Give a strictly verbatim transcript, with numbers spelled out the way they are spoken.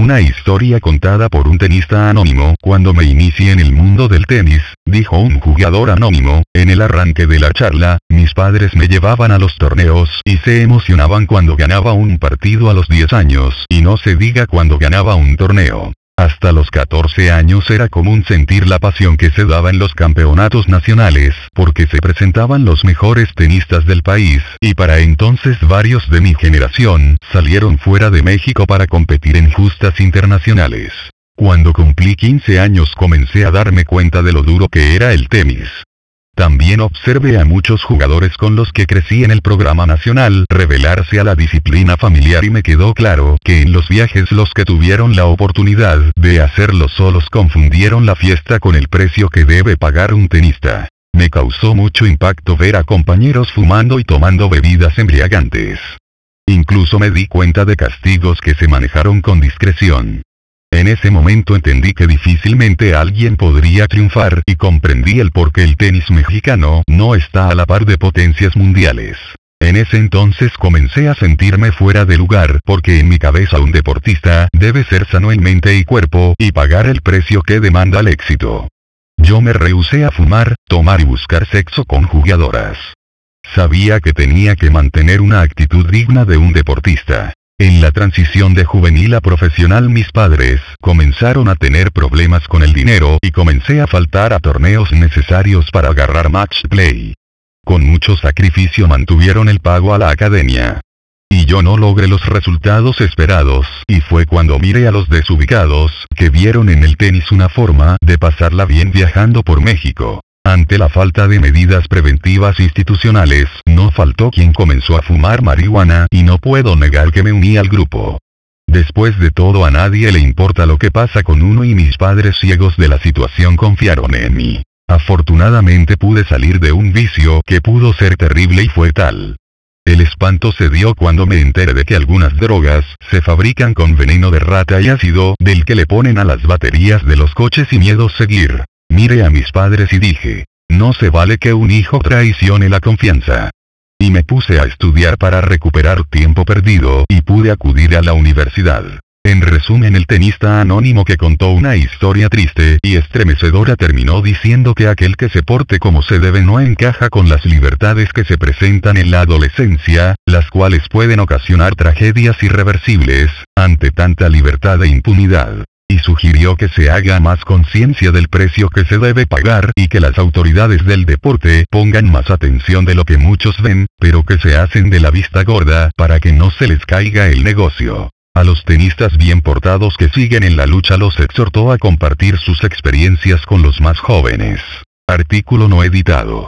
una historia contada por un tenista anónimo. Cuando me inicié en el mundo del tenis, dijo un jugador anónimo, en el arranque de la charla, mis padres me llevaban a los torneos y se emocionaban cuando ganaba un partido a los diez años, y no se diga cuando ganaba un torneo. Hasta los catorce años era común sentir la pasión que se daba en los campeonatos nacionales, porque se presentaban los mejores tenistas del país, y para entonces varios de mi generación salieron fuera de México para competir en justas internacionales. Cuando cumplí quince años comencé a darme cuenta de lo duro que era el tenis. También observé a muchos jugadores con los que crecí en el programa nacional revelarse a la disciplina familiar y me quedó claro que en los viajes los que tuvieron la oportunidad de hacerlo solos confundieron la fiesta con el precio que debe pagar un tenista. Me causó mucho impacto ver a compañeros fumando y tomando bebidas embriagantes. Incluso me di cuenta de castigos que se manejaron con discreción. En ese momento entendí que difícilmente alguien podría triunfar y comprendí el por qué el tenis mexicano no está a la par de potencias mundiales. En ese entonces comencé a sentirme fuera de lugar porque en mi cabeza un deportista debe ser sano en mente y cuerpo y pagar el precio que demanda el éxito. Yo me rehusé a fumar, tomar y buscar sexo con jugadoras. Sabía que tenía que mantener una actitud digna de un deportista. En la transición de juvenil a profesional mis padres comenzaron a tener problemas con el dinero y comencé a faltar a torneos necesarios para agarrar match play. Con mucho sacrificio mantuvieron el pago a la academia. Y yo no logré los resultados esperados, y fue cuando miré a los desubicados, que vieron en el tenis una forma de pasarla bien viajando por México. Ante la falta de medidas preventivas institucionales, no faltó quien comenzó a fumar marihuana y no puedo negar que me uní al grupo. Después de todo a nadie le importa lo que pasa con uno y mis padres ciegos de la situación confiaron en mí. Afortunadamente pude salir de un vicio que pudo ser terrible y fue tal. El espanto se dio cuando me enteré de que algunas drogas se fabrican con veneno de rata y ácido del que le ponen a las baterías de los coches y miedo seguir. Miré a mis padres y dije, no se vale que un hijo traicione la confianza. Y me puse a estudiar para recuperar tiempo perdido y pude acudir a la universidad. En resumen, el tenista anónimo que contó una historia triste y estremecedora terminó diciendo que aquel que se porte como se debe no encaja con las libertades que se presentan en la adolescencia, las cuales pueden ocasionar tragedias irreversibles, ante tanta libertad e impunidad. Y sugirió que se haga más conciencia del precio que se debe pagar y que las autoridades del deporte pongan más atención de lo que muchos ven, pero que se hacen de la vista gorda para que no se les caiga el negocio. A los tenistas bien portados que siguen en la lucha los exhortó a compartir sus experiencias con los más jóvenes. Artículo no editado.